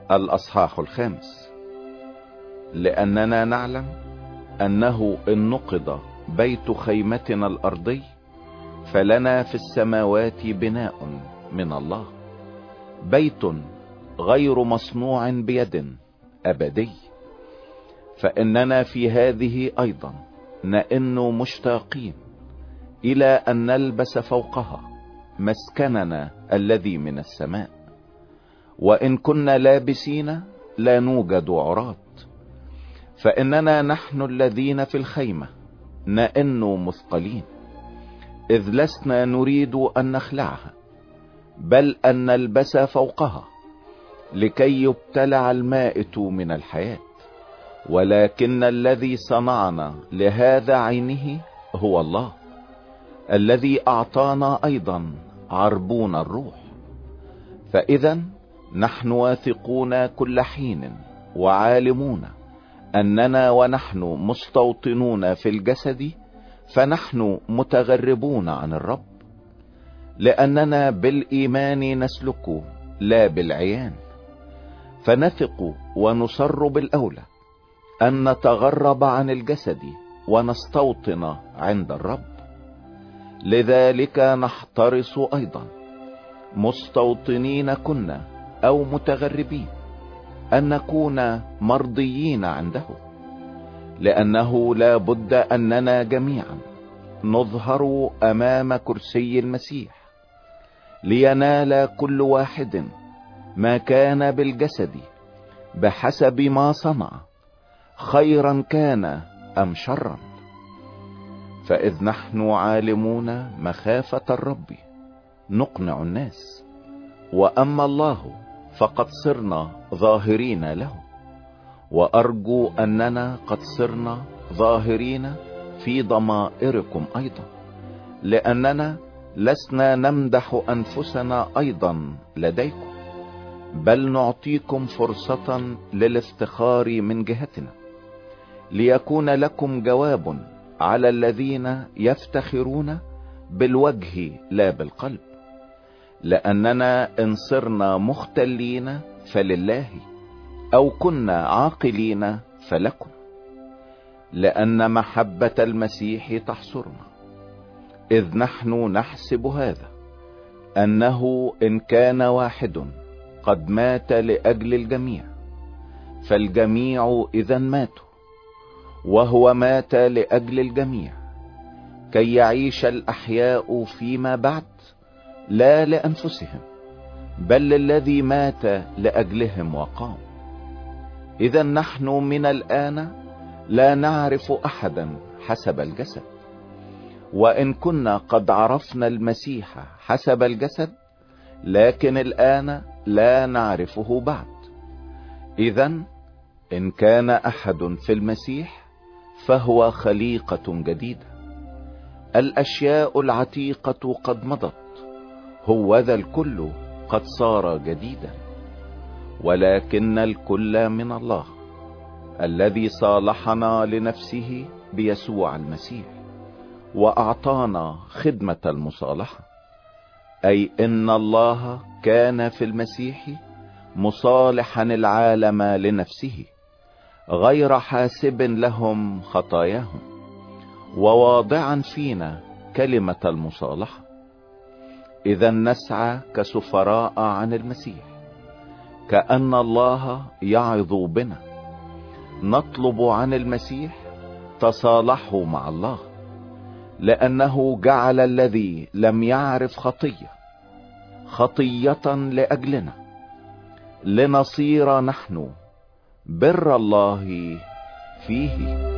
الأصحاح 5. لأننا نعلم أنه إن نقض بيت خيمتنا الأرضي فلنا في السماوات بناء من الله، بيت غير مصنوع بيد أبدي. فإننا في هذه أيضا نئن مشتاقين إلى أن نلبس فوقها مسكننا الذي من السماء، وإن كنا لابسين لا نوجد عراة. فإننا نحن الذين في الخيمة نئن مثقلين، إذ لسنا نريد أن نخلعها بل أن نلبس فوقها، لكي يبتلع المائت من الحياة. ولكن الذي صنعنا لهذا عينه هو الله، الذي أعطانا أيضا عربون الروح. فإذا نحن واثقون كل حين وعالمون أننا ونحن مستوطنون في الجسد فنحن متغربون عن الرب، لأننا بالإيمان نسلك لا بالعيان. فنثق ونصر بالأولى أن نتغرب عن الجسد ونستوطن عند الرب. لذلك نحترس أيضا مستوطنين كنا أو متغربين أن نكون مرضيين عنده، لأنه لا بد أننا جميعا نظهر أمام كرسي المسيح، لينال كل واحد ما كان بالجسد بحسب ما صنع، خيرا كان أم شرا. فإذ نحن عالمون مخافة الرب نقنع الناس، وأما الله فقد صرنا ظاهرين له. وأرجو أننا قد صرنا ظاهرين في ضمائركم أيضا، لأننا لسنا نمدح أنفسنا أيضا لديكم، بل نعطيكم فرصة للافتخار من جهتنا، ليكون لكم جواب على الذين يفتخرون بالوجه لا بالقلب. لأننا إن صرنا مختلين فلله، أو كنا عاقلين فلكم، لأن محبة المسيح تحصرنا، إذ نحن نحسب هذا أنه إن كان واحد قد مات لأجل الجميع فالجميع إذا ماتوا، وهو مات لأجل الجميع كي يعيش الأحياء فيما بعد لا لأنفسهم بل للذي مات لأجلهم وقام. إذا نحن من الآن لا نعرف أحدا حسب الجسد، وإن كنا قد عرفنا المسيح حسب الجسد لكن الآن لا نعرفه بعد. إذا إن كان أحد في المسيح فهو خليقة جديدة، الأشياء العتيقة قد مضت، هوذا الكل قد صار جديدا. ولكن الكل من الله الذي صالحنا لنفسه بيسوع المسيح وأعطانا خدمة المصالحة، أي إن الله كان في المسيح مصالحا العالم لنفسه، غير حاسب لهم خطاياهم، وواضعا فينا كلمة المصالحة. إذا نسعى كسفراء عن المسيح، كأن الله يعظ بنا، نطلب عن المسيح تصالحوا مع الله، لأنه جعل الذي لم يعرف خطية لأجلنا، لنصير نحن بر الله فيه.